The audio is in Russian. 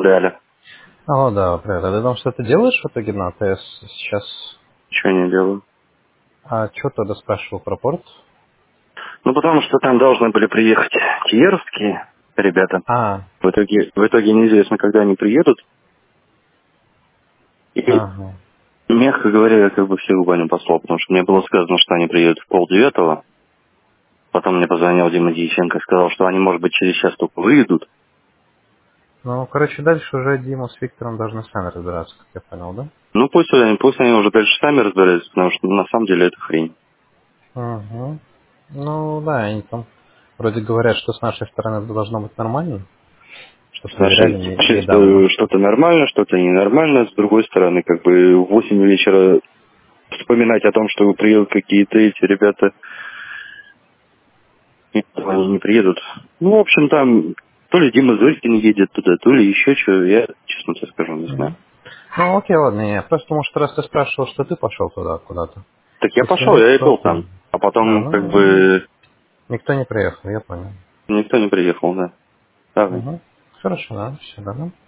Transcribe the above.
Далее. О, да, привет. А ты там что-то делаешь в итоге на АТС сейчас? Ничего не делаю. А что тогда спрашивал про порт? Ну, потому что там должны были приехать киевские ребята. А, В итоге неизвестно, когда они приедут. И, ага. мягко говоря, я как бы всех в баню послал, потому что мне было сказано, что они приедут в 8:30. Потом мне позвонил Дима Дьяченко и сказал, что они, может быть, через час только выйдут. Ну, короче, дальше уже Дима с Виктором должны сами разбираться, как я понял, да? Ну, пусть они уже дальше сами разбираются, потому что на самом деле это хрень. Угу. Ну, да, они там вроде говорят, что с нашей стороны это должно быть нормально, что проверяли недавно. Что-то нормально, что-то ненормально. С другой стороны, как бы в 8 вечера вспоминать о том, что приедут какие-то эти ребята, и они не приедут. Ну, в общем, там то ли Дима Зорькин едет туда, то ли еще что, я, честно тебе скажу, не знаю. Мгм. Ну, окей, ладно, я просто, может, раз ты спрашивал, что ты пошел туда куда-то. Так я Если пошел, нет, я и то... был там. А А, потом, как ну, бы, никто не приехал, я понял. никто не приехал, да. Давай. Угу. Хорошо, да, все, да.